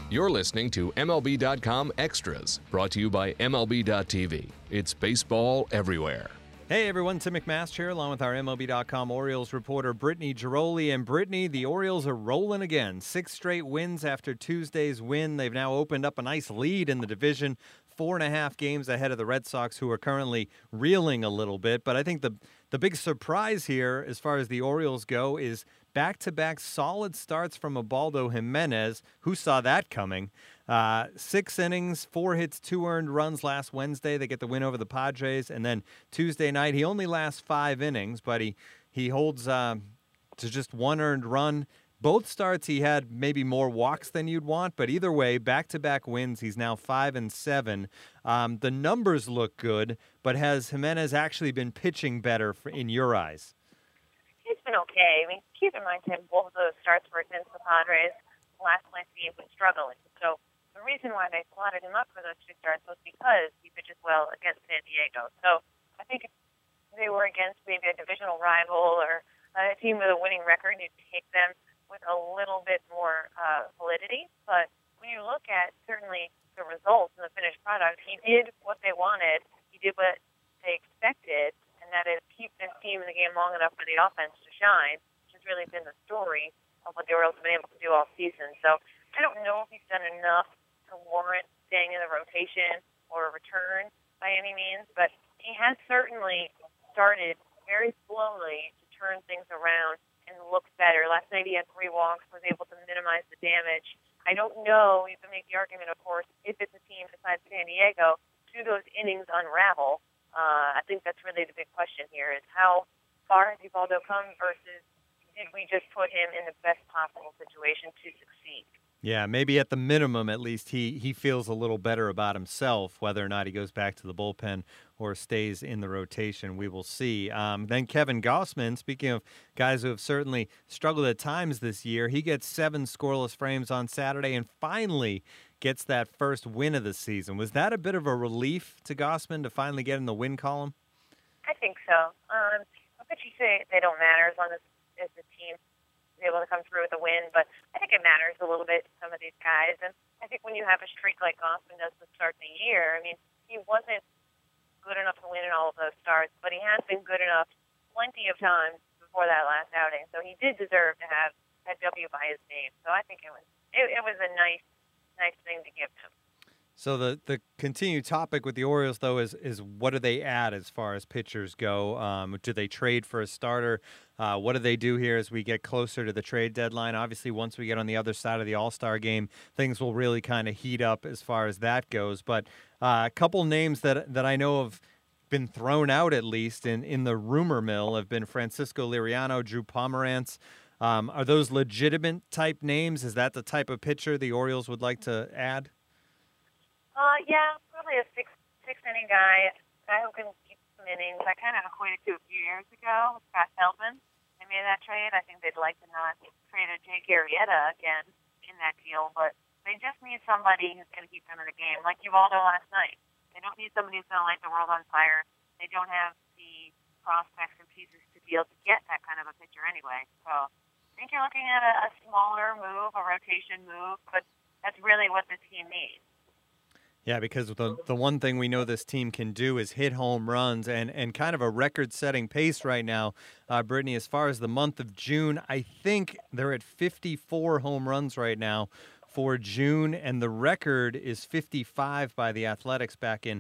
You're listening to MLB.com Extras, brought to you by MLB.tv. It's baseball everywhere. Hey everyone, Tim McMaster here, along with our MLB.com Orioles reporter Brittany Giroli. And Brittany, the Orioles are rolling again. 6 straight wins after Tuesday's win. They've now opened up a nice lead in the division, 4.5 games ahead of the Red Sox, who are currently reeling a little bit. But I think the big surprise here, as far as the Orioles go, is back-to-back solid starts from Ubaldo Jimenez. Who saw that coming? 6 innings, 4 hits, 2 earned runs last Wednesday. They get the win over the Padres. And then Tuesday night, he only lasts 5 innings, but he holds to just 1 earned run. Both starts, he had maybe more walks than you'd want, but either way, back-to-back wins. He's now 5-7. The numbers look good, but has Jimenez actually been pitching better in your eyes? He's been okay. I mean, keep in mind, Tim, both of those starts were against the Padres. Last place he was struggling. So the reason why they slotted him up for those 2 starts was because he pitches well against San Diego. So I think if they were against maybe a divisional rival or a team with a winning record, you'd take them with a little bit more validity. But when you look at certainly the results and the finished product, he did what they wanted. He did what they expected, and that is keep this team in the game long enough for the offense to shine, which has really been the story of what the Orioles have been able to do all season. So I don't know if he's done enough to warrant staying in the rotation or a return by any means, but he has certainly started very slowly to turn things around and look better. Last night he had 3 walks, was able to minimize the damage. I don't know, you can make the argument, of course, if it's a team besides San Diego, do those innings unravel? I think that's really the big question here, is how far has Ubaldo come versus did we just put him in the best possible situation to succeed? Yeah, maybe at the minimum, at least, he feels a little better about himself. Whether or not he goes back to the bullpen or stays in the rotation, we will see. Then Kevin Gausman, speaking of guys who have certainly struggled at times this year, he gets 7 scoreless frames on Saturday and finally gets that first win of the season. Was that a bit of a relief to Gausman to finally get in the win column? I think so. I bet you say they don't matter as long as the team is able to come through with a win, but I think it matters a little bit to some of these guys. And I think when you have a streak like Gausman does to start the year, I mean, he wasn't good enough to win in all of those starts, but he has been good enough plenty of times before that last outing. So he did deserve to have that W by his name. So I think it was a nice thing to give him. So the continued topic with the Orioles, though, is what do they add as far as pitchers go? Do they trade for a starter? What do they do here as we get closer to the trade deadline? Obviously, once we get on the other side of the All-Star game, things will really kind of heat up as far as that goes. But a couple names that I know have been thrown out, at least, in the rumor mill have been Francisco Liriano, Drew Pomeranz. Are those legitimate type names? Is that the type of pitcher the Orioles would like to add? Yeah, probably a six-inning guy who can keep some innings. I kind of equated to a few years ago with Scott Feldman. They made that trade. I think they'd like to not trade a Jake Arrieta again in that deal, but they just need somebody who's going to keep them in the game, like Ubaldo last night. They don't need somebody who's going to light the world on fire. They don't have the prospects and pieces to be able to get that kind of a pitcher anyway. So I think you're looking at a smaller move, a rotation move, but that's really what this team needs. Yeah, because the one thing we know this team can do is hit home runs and kind of a record-setting pace right now. Brittany, as far as the month of June, I think they're at 54 home runs right now for June, and the record is 55 by the Athletics back in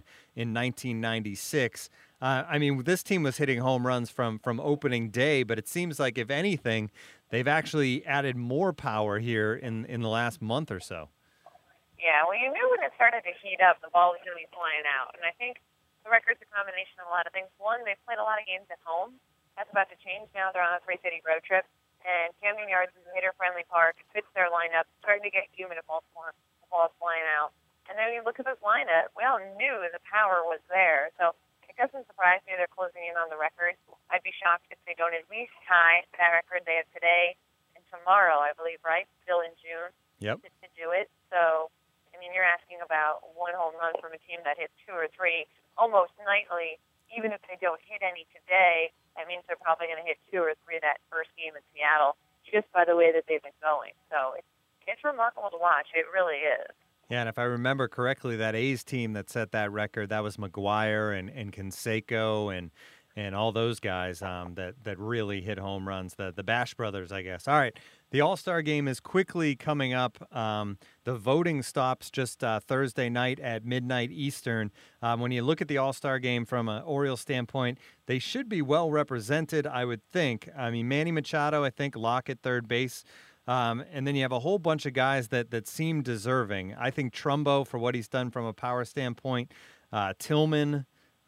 1996. I mean, this team was hitting home runs from opening day, but it seems like, if anything, they've actually added more power here in the last month or so. Yeah, well, you knew when it started to heat up, the ball was going to be flying out. And I think the record's a combination of a lot of things. One, they've played a lot of games at home. That's about to change now. They're on a 3-city road trip. And Camden Yards is a hitter-friendly park. It fits their lineup. It's starting to get humid at Baltimore. The ball's flying out. And then you look at this lineup, we all knew the power was there. So it doesn't surprise me they're closing in on the record. I'd be shocked if they don't at least tie that record they have today and tomorrow, I believe, right? Still in June. Yep. To do it. So I mean, you're asking about 1 home run from a team that hits 2 or 3 almost nightly. Even if they don't hit any today, that means they're probably going to hit 2 or 3 that first game in Seattle, just by the way that they've been going. So it's remarkable to watch. It really is. Yeah, and if I remember correctly, that A's team that set that record, that was McGuire and Canseco and all those guys that really hit home runs, the Bash brothers, I guess. All right, the All-Star Game is quickly coming up. The voting stops just Thursday night at midnight Eastern. When you look at the All-Star Game from an Orioles standpoint, they should be well represented, I would think. I mean, Manny Machado, I think, lock at third base. And then you have a whole bunch of guys that seem deserving. I think Trumbo, for what he's done from a power standpoint, Tillman,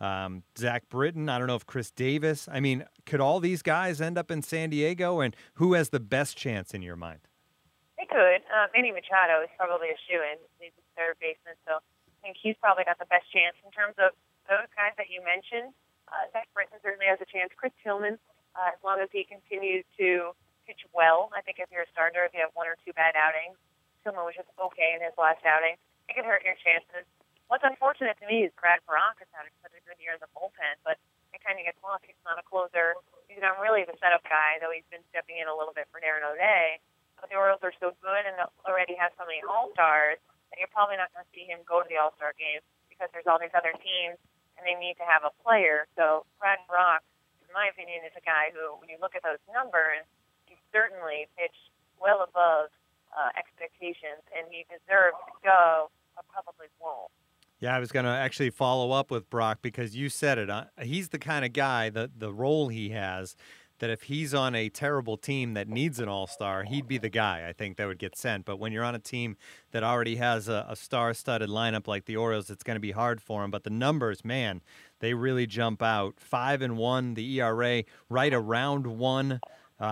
Zach Britton. I don't know if Chris Davis. I mean, could all these guys end up in San Diego? And who has the best chance in your mind? They could. Manny Machado is probably a shoo-in. He's a third baseman, so I think he's probably got the best chance. In terms of those guys that you mentioned, Zach Britton certainly has a chance. Chris Tillman, as long as he continues to pitch well. I think if you're a starter, if you have one or two bad outings, Tillman was just okay in his last outing. It could hurt your chances. What's unfortunate to me is Brad Brach has had such a good year in the bullpen, but it kind of gets lost. He's not a closer. He's not really the setup guy, though he's been stepping in a little bit for Darren O'Day. But the Orioles are so good and already have so many All-Stars that you're probably not going to see him go to the All-Star game because there's all these other teams and they need to have a player. So Brad Brach, in my opinion, is a guy who, when you look at those numbers, he certainly pitched well above expectations, and he deserves to go, but probably won't. Yeah, I was going to actually follow up with Brock because you said it. He's the kind of guy, the role he has, that if he's on a terrible team that needs an all-star, he'd be the guy, I think, that would get sent. But when you're on a team that already has a star-studded lineup like the Orioles, it's going to be hard for him. But the numbers, man, they really jump out. 5-1, the ERA right around 1.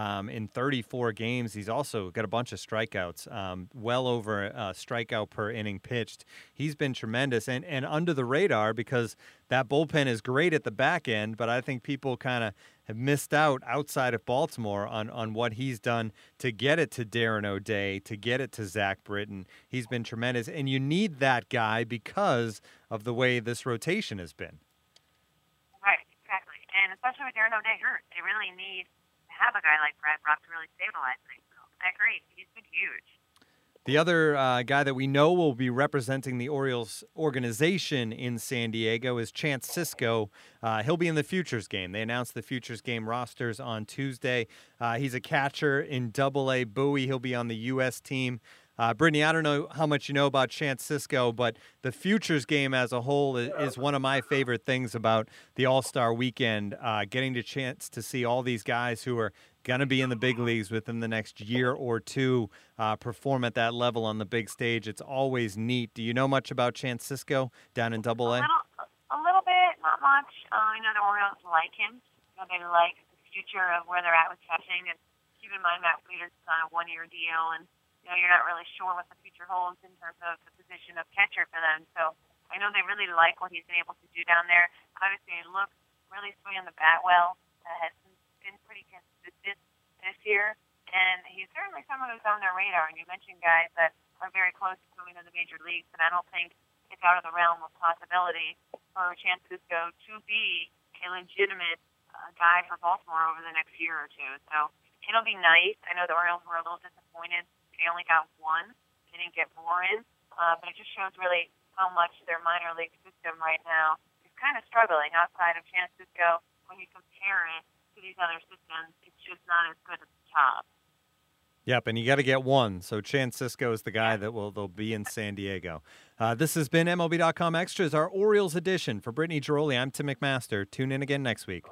In 34 games. He's also got a bunch of strikeouts, well over a strikeout per inning pitched. He's been tremendous and under the radar because that bullpen is great at the back end, but I think people kind of have missed out outside of Baltimore on what he's done to get it to Darren O'Day, to get it to Zach Britton. He's been tremendous, and you need that guy because of the way this rotation has been. Right, exactly. And especially with Darren O'Day hurt, they really need have a guy like Brad Brach to really stabilize things. So I agree. He's been huge. The other guy that we know will be representing the Orioles organization in San Diego is Chance Sisco. He'll be in the Futures game. They announced the Futures game rosters on Tuesday. He's a catcher in Double-A Bowie. He'll be on the U.S. team. Brittany, I don't know how much you know about Chance Sisco, but the Futures game as a whole is one of my favorite things about the All-Star Weekend, getting the chance to see all these guys who are going to be in the big leagues within the next year or two perform at that level on the big stage. It's always neat. Do you know much about Chance Sisco down in Double-A? A little bit, not much. I know the Orioles like him. They like the future of where they're at with catching. And keep in mind, Matt Wieters is on a one-year deal, and you're not really sure what the future holds in terms of the position of catcher for them. So I know they really like what he's been able to do down there. Obviously, he looks really swinging the bat well. Has been pretty consistent this year. And he's certainly someone who's on their radar. And you mentioned guys that are very close to moving to the major leagues. And I don't think it's out of the realm of possibility for Chance Sisco to be a legitimate guy for Baltimore over the next year or two. So it'll be nice. I know the Orioles were a little disappointed. They only got one. They didn't get more in. But it just shows really how much their minor league system right now is kind of struggling outside of Chance Sisco. When you compare it to these other systems, it's just not as good at the top. Yep, and you got to get one. So Chance Sisco is the guy that they'll be in San Diego. This has been MLB.com Extras, our Orioles edition. For Brittany Giroli, I'm Tim McMaster. Tune in again next week.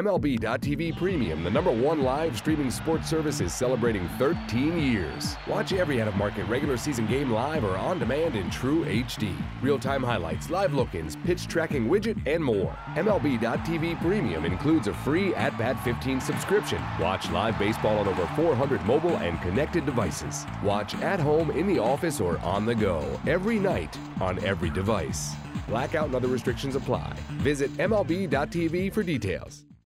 MLB.tv Premium, the #1 live streaming sports service, is celebrating 13 years. Watch every out-of-market regular season game live or on demand in true HD. Real-time highlights, live look-ins, pitch tracking widget, and more. MLB.tv Premium includes a free At-Bat 15 subscription. Watch live baseball on over 400 mobile and connected devices. Watch at home, in the office, or on the go every night on every device. Blackout and other restrictions apply. Visit MLB.tv for details.